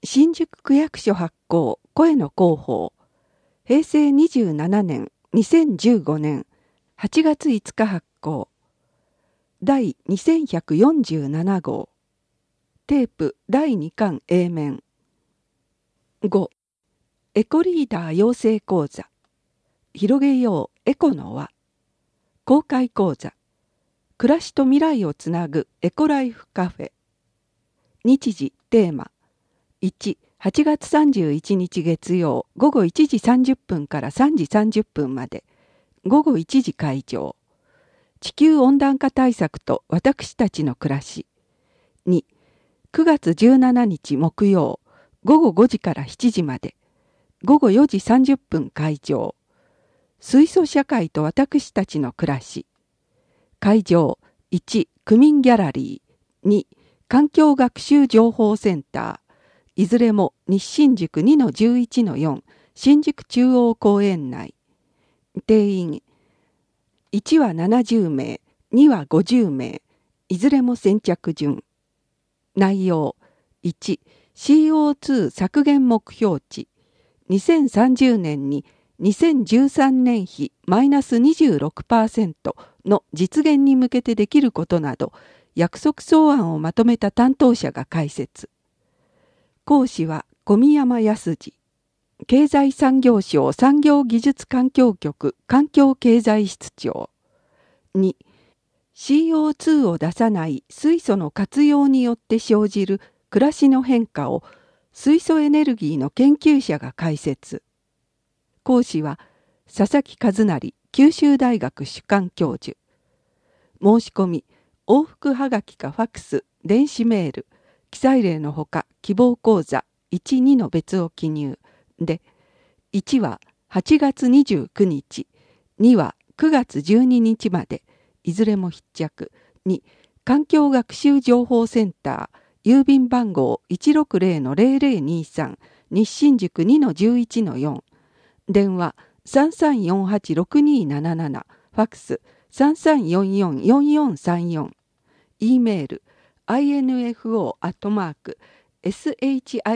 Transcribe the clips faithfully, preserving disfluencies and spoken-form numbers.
新宿区役所発行声の広報へいせいにじゅうななねんにせんじゅうごねんはちがついつか発行第にせんひゃくよんじゅうななごうテープだいにかん A 面ごエコリーダー養成講座広げようエコの輪公開講座暮らしと未来をつなぐエコライフカフェ日時テーマいち、はちがつさんじゅういちにち月曜ごごいちじさんじゅっぷんからさんじさんじゅっぷんまでごごいちじ会場地球温暖化対策と私たちの暮らしに、くがつじゅうしちにち木曜ごごごじからしちじまでごごよじさんじゅっぷん会場水素社会と私たちの暮らし会場いち、区民ギャラリーに、環境学習情報センターいずれも西新宿 にのじゅういちのよん 新宿中央公園内定員いちはななじゅうめいにはごじゅうめいいずれも先着順内容いち シーオーツー 削減目標値にせんさんじゅうねんににせんじゅうさんねん比マイナス にじゅうろくパーセント の実現に向けてできることなど約束草案をまとめた担当者が解説講師は小宮山康次経済産業省産業技術環境局環境経済室長に シーオーツー を出さない水素の活用によって生じる暮らしの変化を水素エネルギーの研究者が解説講師は佐々木和成九州大学主幹教授申し込み往復はがきかファクス電子メール記載例のほか希望講座いち、にの別を記入でいちははちがつにじゅうくにちにはくがつじゅうににちまでいずれも必着に環境学習情報センター郵便番号 いちろくぜろのぜろぜろにさん 西新宿 にのじゅういちのよん電話 さんさんよんはちろくになななな ファクス さんさんよんよんよんよんさんよん E メール アイエヌエフオー アットマーク シンジュク イ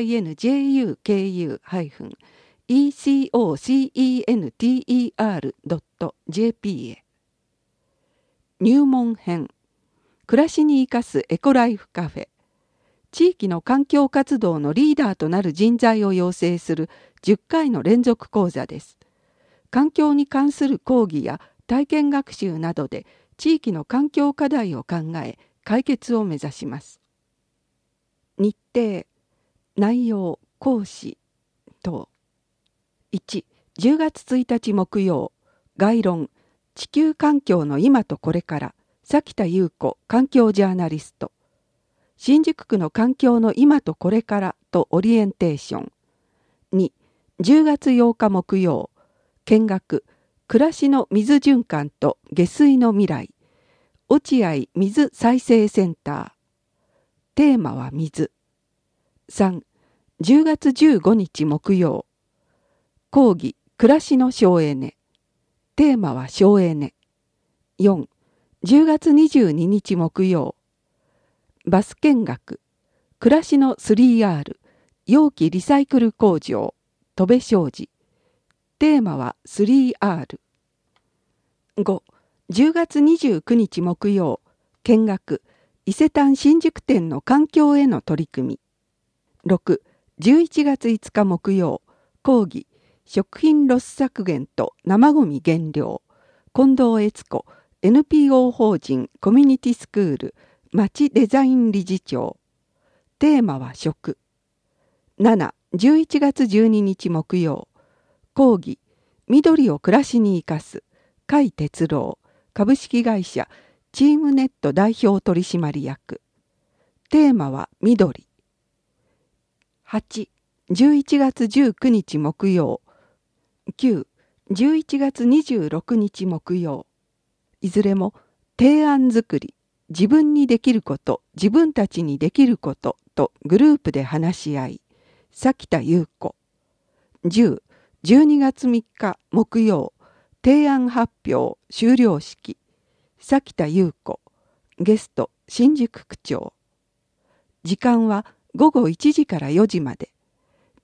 ーシーオーセンター ドット ジェーピー へ入門編暮らしに生かすエコライフカフェ地域の環境活動のリーダーとなる人材を養成するじゅっかいの連続講座です。環境に関する講義や体験学習などで地域の環境課題を考え解決を目指します。日程、内容、講師等いち、じゅうがつついたち木曜概論地球環境の今とこれから崎田優子環境ジャーナリスト新宿区の環境の今とこれからとオリエンテーションに、じゅうがつようか木曜見学暮らしの水循環と下水の未来落合水再生センターテーマは水さん、じゅうがつじゅうごにち木曜講義暮らしの省エネテーマは省エネよん、じゅうがつにじゅうににち木曜バス見学暮らしの スリーアール 容器リサイクル工場戸部商事テーマは スリーアールご、じゅうがつにじゅうくにち木曜見学伊勢丹新宿店の環境への取り組みろく、じゅういちがついつか木曜講義食品ロス削減と生ごみ減量近藤悦子 エヌピーオー 法人コミュニティスクール町デザイン理事長テーマは食なな、じゅういちがつじゅうににち木曜講義緑を暮らしに生かす甲斐哲郎株式会社チームネット代表取締役テーマは緑はち、じゅういちがつじゅうくにち木曜きゅう、じゅういちがつにじゅうろくにち木曜いずれも提案作り自分にできること自分たちにできることとグループで話し合い崎田優子じゅう、じゅうにがつみっか木曜提案発表終了式崎田優子ゲスト新宿区長時間はごごいちじからよじまで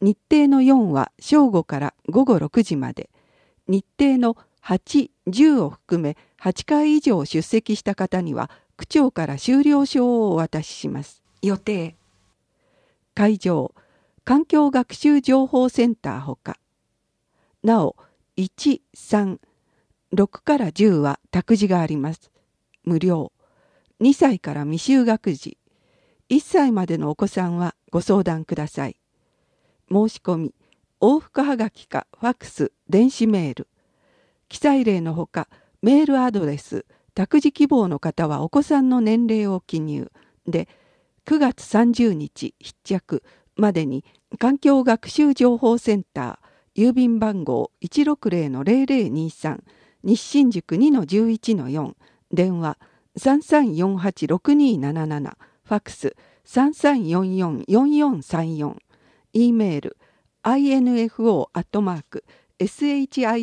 日程のよんは正午から午後ろくじまで、日程のはち、じゅうを含めはちかい以上出席した方には区長から終了証をお渡しします。予定。会場、環境学習情報センターほか。なお、いち、さん、ろくからじゅうは託児があります。無料。にさいから未就学児。いっさいまでのお子さんはご相談ください。申し込み、往復はがきかファックス、電子メール。記載例のほか、メールアドレス、託児希望の方はお子さんの年齢を記入で、くがつさんじゅうにち必着までに環境学習情報センター、郵便番号 いちろくぜろのぜろぜろにさん、西新宿 にのじゅういちのよん、電話 さんさんよんはちろくにーなななな、ファックス さんさんよんよんよんよんさんよん、E メール アイエヌエフオー アットマーク シンジュク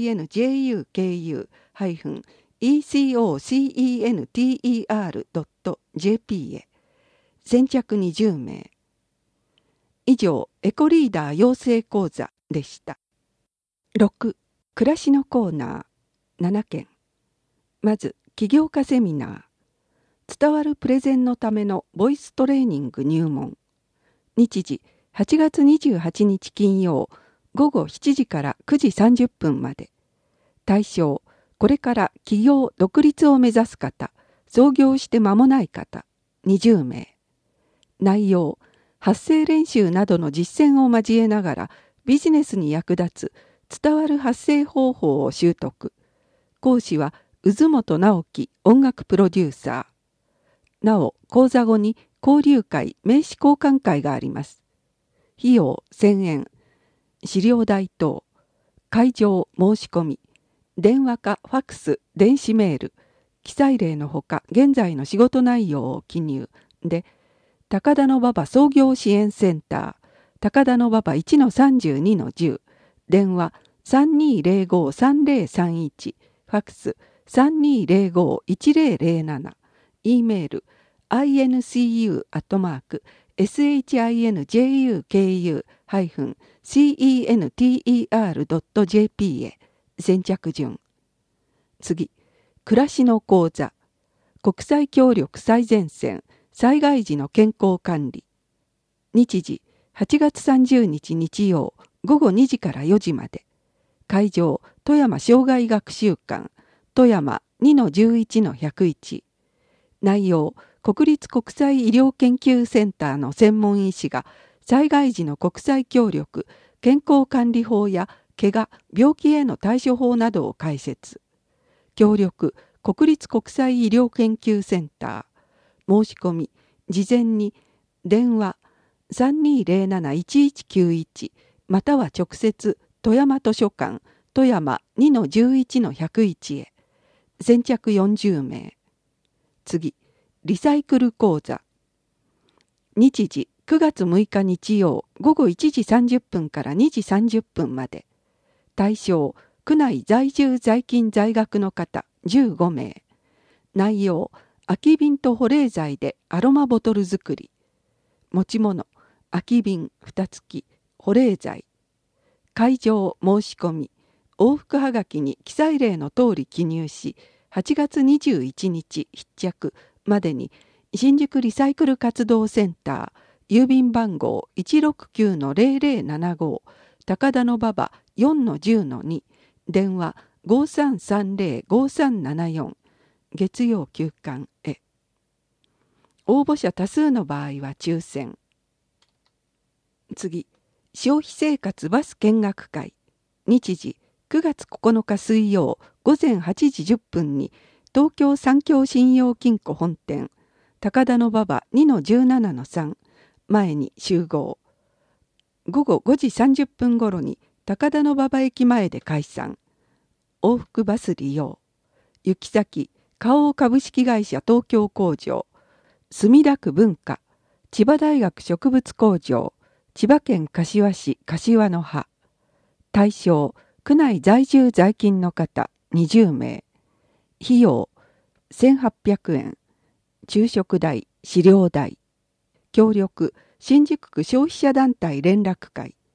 エコセンター ドット ジェーピー へ。先着にじゅうめい。以上、エコリーダー養成講座でした。ろく、暮らしのコーナーななけん。まず、起業家セミナー。伝わるプレゼンのためのボイストレーニング入門。日時、はちがつにじゅうはちにち金曜、午後しちじからくじさんじゅっぷんまで。対象、これから起業・独立を目指す方、創業して間もない方、にじゅうめい。内容、発声練習などの実践を交えながらビジネスに役立つ伝わる発声方法を習得。講師は渦本直樹音楽プロデューサー。なお、講座後に交流会、名刺交換会があります。費用せんえん。資料代等。会場申し込み。電話かファックス、電子メール。記載例のほか現在の仕事内容を記入で、高田馬場創業支援センター、高田馬場 いちのさんじゅうにのじゅう、電話 さんにーぜろごさんぜろさんいち、ファックス さんにーぜろごいちぜろぜろなな、E メール アイエヌシーユー アットマーク シンジュク センター ドット ジェーピー へ。先着順。次、暮らしの講座。国際協力最前線。災害時の健康管理。日時、はちがつさんじゅうにち日曜、午後にじからよじまで。会場、富山障害学習館、富山 にのじゅういちのひゃくいち。内容、国立国際医療研究センターの専門医師が、災害時の国際協力、健康管理法や怪我、病気への対処法などを解説。協力、国立国際医療研究センター。申し込み、事前に電話 さんにーぜろなないちいちきゅういち または直接富山図書館富山 にのじゅういちのひゃくいち へ。先着よんじゅうめい。次、リサイクル講座。日時くがつむいか日曜午後いちじさんじゅっぷんからにじさんじゅっぷんまで。対象、区内在住在勤在学の方じゅうごめい。内容、空き瓶と保冷剤でアロマボトル作り。持ち物、空き瓶蓋付き、保冷剤。会場申し込み、往復はがきに記載例の通り記入し、はちがつにじゅういちにち必着までに新宿リサイクル活動センター、郵便番号 いちろくきゅうのぜろぜろななご、高田馬場 よんのじゅうのに、電話 ごさんさんぜろごさんななよん、月曜休館へ。応募者多数の場合は抽選。次、消費生活バス見学会。日時、くがつここのか水曜午前はちじじゅっぷんに東京三協信用金庫本店、高田馬場 にのじゅうななのさん、前に集合。午後ごじさんじゅっぷん頃に高田馬場駅前で解散。往復バス利用。行き先、花王株式会社東京工場、墨田区文化、千葉大学植物工場、千葉県柏市柏の葉。対象、区内在住在勤の方にじゅうめい。費用、せんはっぴゃくえん。昼食代、飼料代。協力、新宿区消費者団体連絡会。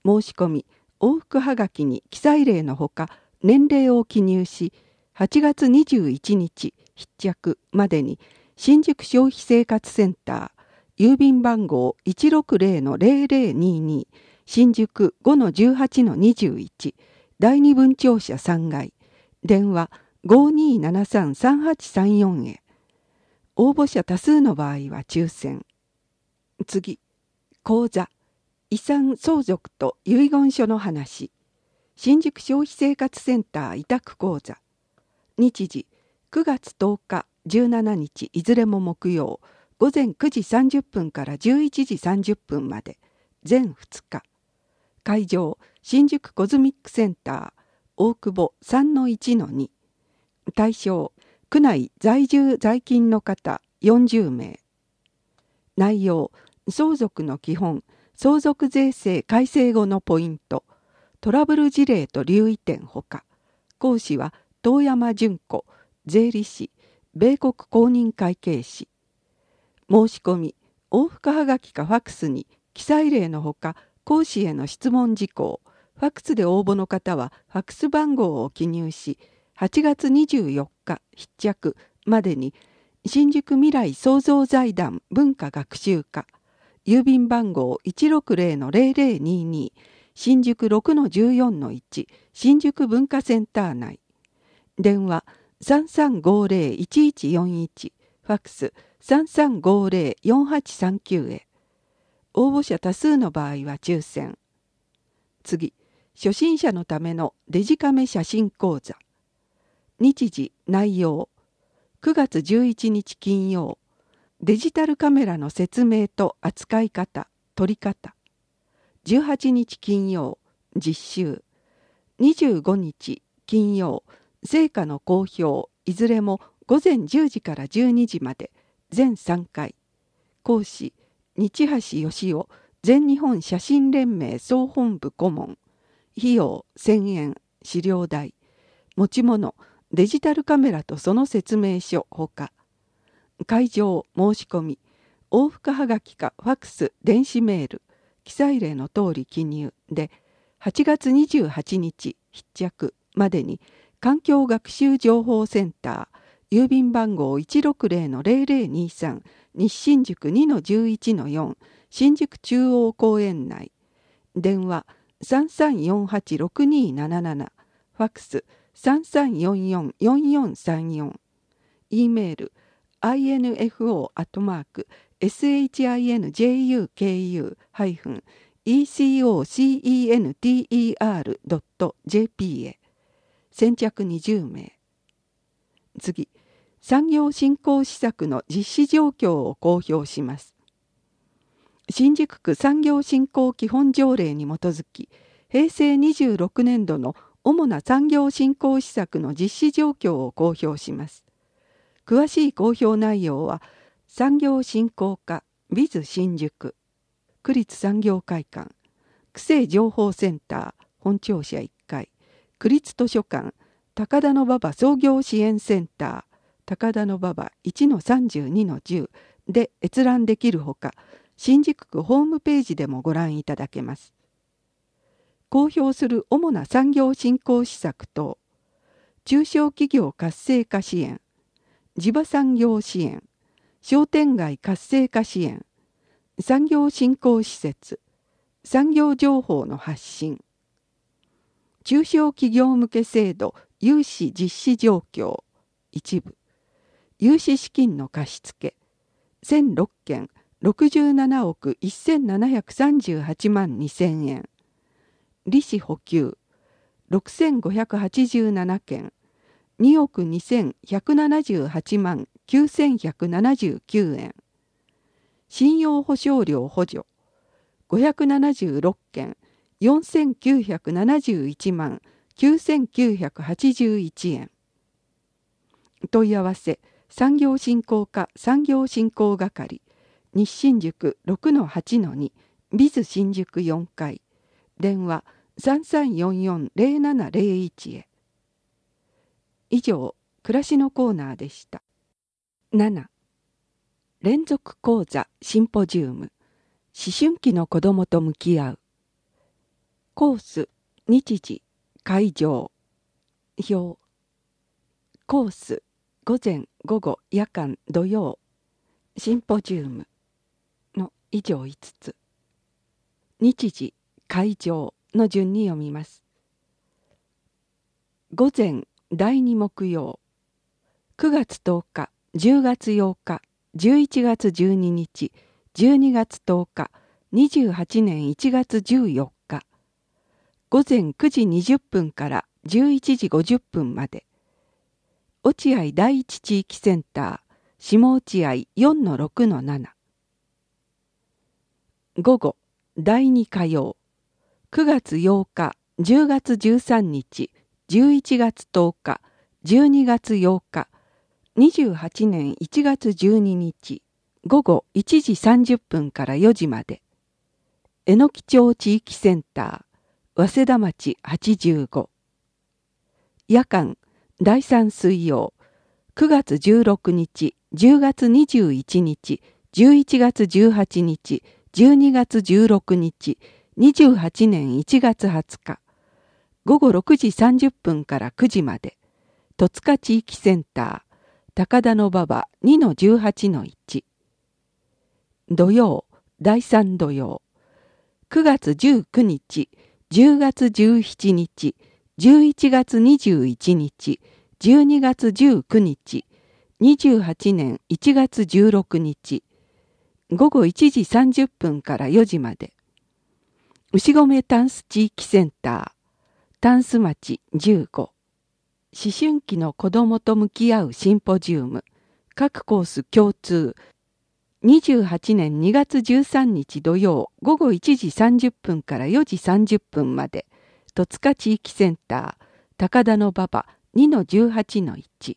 申し込み、往復はがきに記載例のほか年齢を記入し、はちがつにじゅういちにち必着までに新宿消費生活センター、郵便番号 いちろくぜろのぜろぜろにに、新宿 ごのじゅうはちのにじゅういち、第二分庁舎さんがい、電話 ごーにーななさんさんはちさんよん へ。応募者多数の場合は抽選。次、講座、遺産相続と遺言書の話。新宿消費生活センター委託講座。日時、くがつとおか、じゅうしちにちいずれも木曜、ごぜんくじさんじゅっぷんからじゅういちじさんじゅっぷんまで、全ふつか。会場、新宿コズミックセンター、大久保 さんのいちのに。対象、区内在住在勤の方よんじゅうめい。内容、相続の基本、相続税制改正後のポイント、トラブル事例と留意点ほか。講師は遠山純子、税理士、米国公認会計士。申し込み、往復はがきかファクスに記載例のほか講師への質問事項、ファクスで応募の方はファクス番号を記入し、はちがつにじゅうよっか必着までに新宿未来創造財団文化学習課、郵便番号 いちろくぜろのぜろぜろにに、新宿 ろくのじゅうよんのいち、新宿文化センター内。電話 さんさんごぜろいちいちよんいち、ファクス さんさんごぜろよんはちさんきゅう へ。応募者多数の場合は抽選。次、初心者のためのデジカメ写真講座。日時、内容。くがつじゅういちにち金曜。デジタルカメラの説明と扱い方、撮り方。じゅうはちにち金曜。実習。にじゅうごにち金曜。成果の公表、いずれもごぜんじゅうじからじゅうにじまで、全さんかい。講師、日橋義雄、全日本写真連盟総本部顧問。費用せんえん、資料代。持ち物、デジタルカメラとその説明書ほか。会場申し込み、往復はがきかファクス、電子メール、記載例の通り記入で、はちがつにじゅうはちにち必着までに、環境学習情報センター、郵便番号 いちろくぜろのぜろぜろにさん、西新宿 にのじゅういちのよん、新宿中央公園内。電話さんさんよんはちろくにーなななな、ファクスさんさんよんよんよんよんさんよん、E メール アイエヌエフオー アットマーク エスエイチアイエヌジェイユーケーユー ハイフン イーシーオーシーイーエヌティーイーアール ドット ジェーピー へ。先着にじゅうめい。次、産業振興施策の実施状況を公表します。新宿区産業振興基本条例に基づき、へいせいにじゅうろくねんどの主な産業振興施策の実施状況を公表します。詳しい公表内容は、産業振興課ビズ新宿、区立産業会館、区政情報センター本庁舎いっかい、区立図書館、高田馬場創業支援センター、高田馬場 いちのさんじゅうにのじゅう で閲覧できるほか、新宿区ホームページでもご覧いただけます。公表する主な産業振興施策等、中小企業活性化支援、地場産業支援、商店街活性化支援、産業振興施設、産業情報の発信、中小企業向け制度融資実施状況、一部、融資資金の貸付、せんろっけん、ろくじゅうななおくせんななひゃくさんじゅうはちまんにせんえん、利子補給、ろくせんごひゃくはちじゅうななけん、におくにせんひゃくななじゅうはちまんきゅうせんひゃくななじゅうきゅうえん、信用保証料補助、ごひゃくななじゅうろっけん、よんせんきゅうひゃくななじゅういちまんきゅうせんきゅうひゃくはちじゅういちえん。問い合わせ、産業振興課産業振興係、西新宿 ろくのはちのに、ビズ新宿よんかい、電話さんさんよんよんぜろななぜろいちへ。以上、暮らしのコーナーでした。なな、連続講座シンポジウム、思春期の子どもと向き合う。 コース、日時、会場。表。コース、午前、午後、夜間、土曜。シンポジウムの以上いつつ。日時、会場の順に読みます。午前、だいに木曜。くがつとおか、じゅうがつようか、じゅういちがつじゅうににち、じゅうにがつとおか、にじゅうはちねんいちがつじゅうよっか。午前くじにじゅっぷんからじゅういちじごじゅっぷんまで。落合第一地域センター、下落合 よんのろくのなな。午後、だいに火曜。くがつようか、じゅうがつじゅうさんにち、じゅういちがつとおか、じゅうにがつようか、にじゅうはちねんいちがつじゅうににち、午後いちじさんじゅっぷんからよじまで。榎木町地域センター、早稲田町はちじゅうご。夜間、だいさん水曜、くがつじゅうろくにち、じゅうがつにじゅういちにち、じゅういちがつじゅうはちにち、じゅうにがつじゅうろくにち、にじゅうはちねんいちがつはつか。午後ろくじさんじゅっぷんからくじまで。戸塚地域センター、高田馬場 にのじゅうはちのいち。土曜、だいさん土曜。くがつじゅうくにち、じゅうがつじゅうしちにち、じゅういちがつにじゅういちにち、じゅうにがつじゅうくにち、にじゅうはちねんいちがつじゅうろくにち。午後いちじさんじゅっぷんからよじまで。牛込タンス地域センター、タンス町じゅうご。思春期の子どもと向き合うシンポジウム、各コース共通。にじゅうはちねんにがつじゅうさんにち土曜午後いちじさんじゅっぷんからよじさんじゅっぷんまで。戸塚地域センター、高田馬場 にのじゅうはちのいち。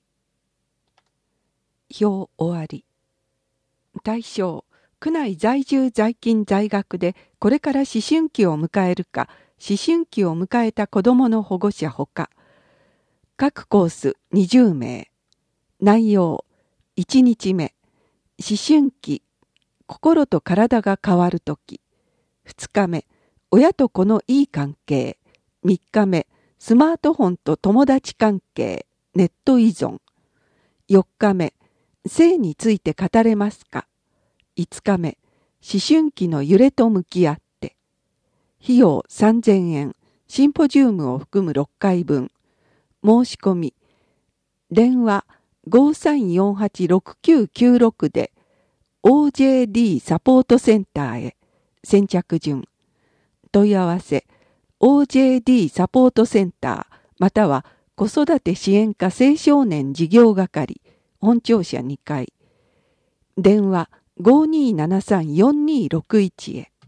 表終わり。対象、区内在住在勤在学でこれから思春期を迎えるか、思春期を迎えた子どもの保護者ほか。各コースにじゅうめい。内容、いちにちめ、思春期、心と体が変わるとき。ふつかめ、親と子のいい関係。みっかめ、スマートフォンと友達関係、ネット依存。よっかめ、性について語れますか。いつかめ、思春期の揺れと向き合って。費用さんぜんえん、シンポジウムを含むろっかいぶん。申し込み、電話 ごさんよんはちろくきゅうきゅうろく で オージェーディー サポートセンターへ。先着順。問い合わせ オージェーディー サポートセンターまたは子育て支援課青少年事業係本庁舎にかい。電話 ごにーななさんよんにーろくいち へ。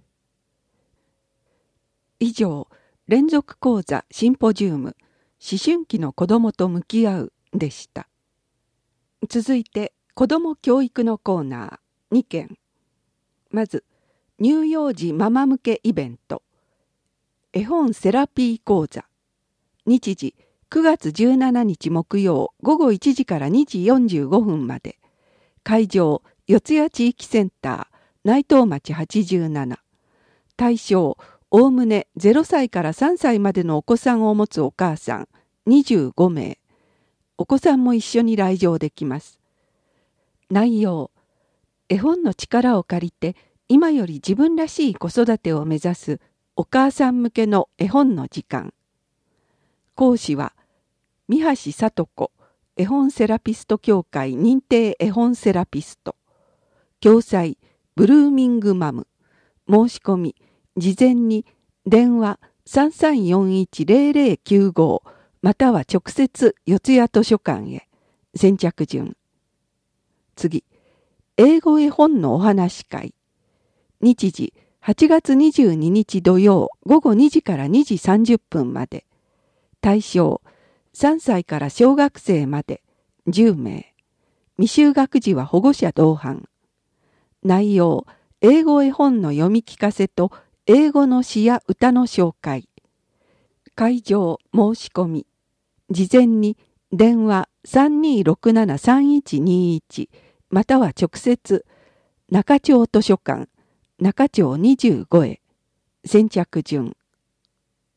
以上、連続講座シンポジウム思春期の子どもと向き合うでした。続いて子ども教育のコーナーにけん。まず乳幼児ママ向けイベント、絵本セラピー講座。日時くがつじゅうしちにち木曜午後いちじからにじよんじゅうごふんまで。会場四谷地域センター、内藤町はちじゅうなな。対象おおむねゼロさいからさんさいまでのお子さんを持つお母さんにじゅうごめい。お子さんも一緒に来場できます。内容、絵本の力を借りて今より自分らしい子育てを目指すお母さん向けの絵本の時間。講師は三橋聡子絵本セラピスト協会認定絵本セラピスト。共催ブルーミングマム。申し込み事前に電話 さんさんよんいちゼロゼロきゅうご または直接四谷図書館へ。先着順。次、英語絵本のお話会。日時はちがつにじゅうににち土曜午後にじからにじさんじゅっぷんまで。対象さんさいから小学生までじゅうめい。未就学児は保護者同伴。内容、英語絵本の読み聞かせと英語の詩や歌の紹介。会場申し込み。事前に電話 さんにーろくななさんいちにいち または直接中町図書館中町にじゅうごへ。先着順。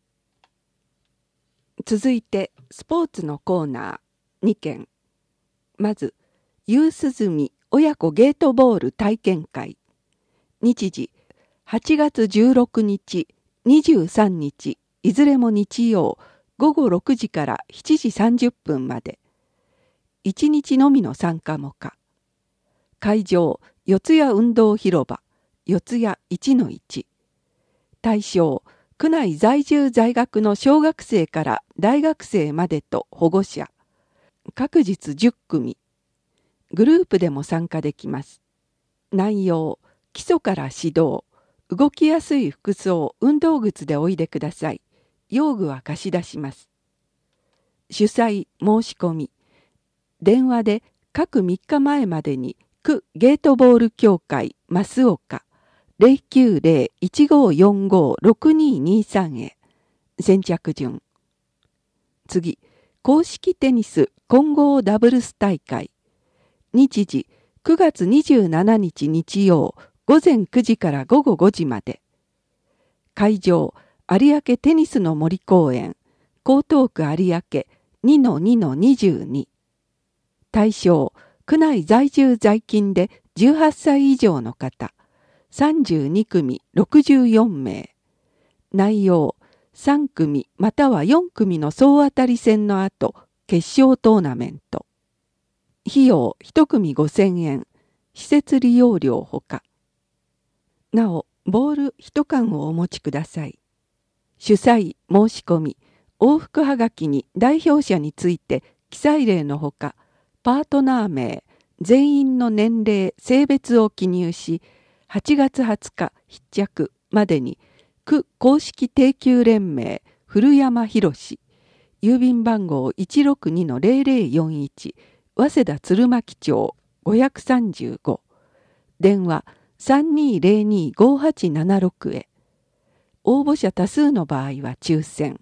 続いてスポーツのコーナーにけん。まず夕涼み親子ゲートボール体験会。日時はちがつじゅうろくにち、にじゅうさんにち、いずれも日曜ごごろくじからしちじさんじゅっぷんまで。いちにちのみの参加も可。会場四谷運動広場四谷 いちのいち。対象区内在住在学の小学生から大学生までと保護者。各日じゅっくみ。グループでも参加できます。内容基礎から指導。動きやすい服装、運動靴でおいでください。用具は貸し出します。主催申し込み。電話で各みっかまえまでに区ゲートボール協会増岡 ゼロきゅうゼロ いちごよんご ろくににさん へ。先着順。次、公式テニス混合ダブルス大会。日時くがつにじゅうしちにち日曜ごぜんくじからごごごじまで。会場有明テニスの森公園江東区有明 にのにのにじゅうに。対象区内在住在勤でじゅうはっさい以上の方さんじゅうにくみろくじゅうよんめい。内容さんくみまたはよんくみの総当たり戦の後決勝トーナメント。費用いちくみごせんえん。施設利用料ほか。なおボールいちかんをお持ちください。主催申し込み往復はがきに代表者について記載例のほかパートナー名全員の年齢性別を記入しはちがつはつか必着までに区公式定休連盟古山博郵便番号 いちろくにのゼロゼロよんいち 早稲田鶴巻町ごひゃくさんじゅうご。電話さんにーゼロにーごはちななろくへ。応募者多数の場合は抽選。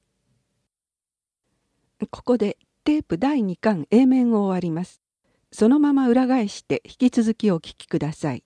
ここでテープだいにかん A 面を終わります。そのまま裏返して引き続きお聞きください。